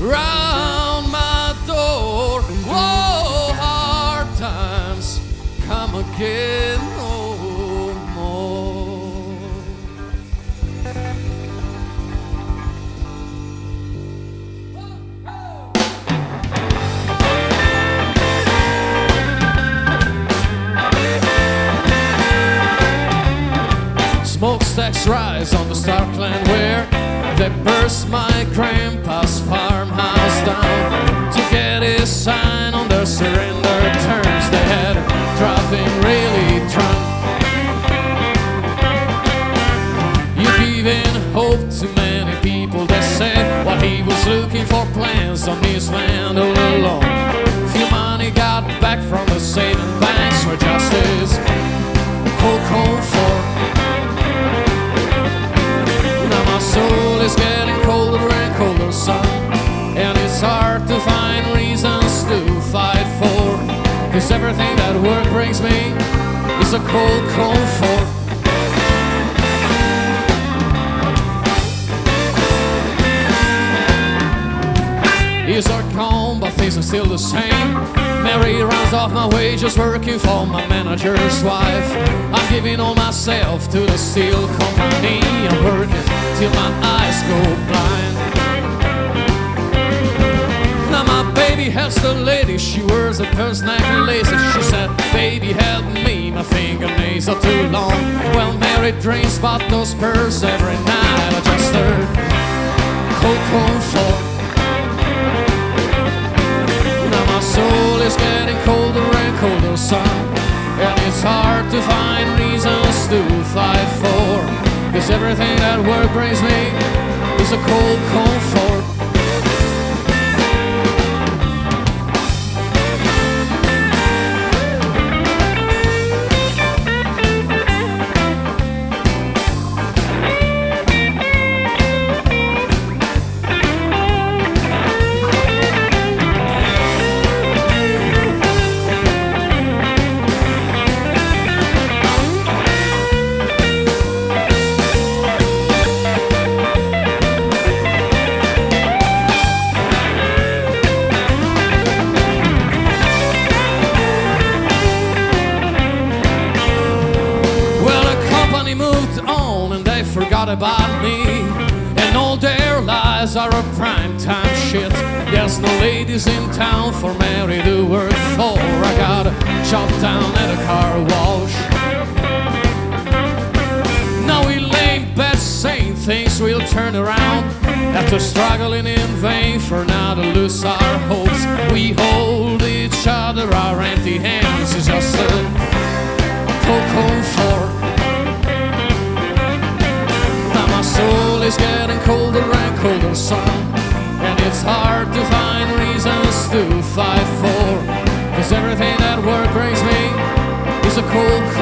round my door. Whoa, hard times come again no more. Smokestacks rise on the Starkland where they burst my grandpa's farmhouse down to get his sign on their surrender terms. They had him driving really drunk. You've given hope to many people. They said while he was looking for plans on his land all alone. Few money got back from the saving banks for justice, cold comfort. Soul is getting colder and colder, son, and it's hard to find reasons to fight for. 'Cause everything that work brings me is a cold comfort. Years are gone, but things are still the same. Mary runs off my wages working for my manager's wife. I'm giving all myself to the steel company. I'm working till my eyes go blind. Now my baby helps the lady, she wears a purse necklace. She said, baby help me, my fingernails are too long. Well, Mary dreams about those purrs every night. I just heard cold comfort. Now my soul is getting colder and colder, son, and it's hard to find reasons to fight for. 'Cause everything that work brings me is a cold comfort. Forgot about me, and all their lies are a primetime shit. There's no ladies in town for Mary to work for. I got a job down at a car wash. Now we lay in bed saying things will turn around. After struggling in vain for now to lose our hopes, we hold each other, our empty hands is just a cold comfort. My soul is getting colder and colder, son, and it's hard to find reasons to fight for. 'Cause everything that work brings me is a cold